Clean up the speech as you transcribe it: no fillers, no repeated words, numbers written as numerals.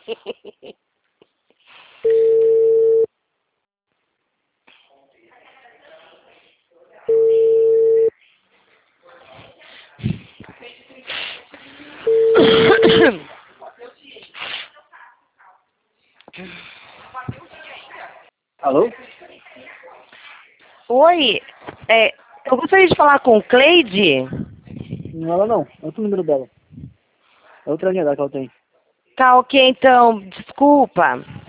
Alô? Oi, eu gostaria de falar com Cleide. Não, ela não. É outro número dela. É outra linha dela que ela tem. Tá ok, então, desculpa.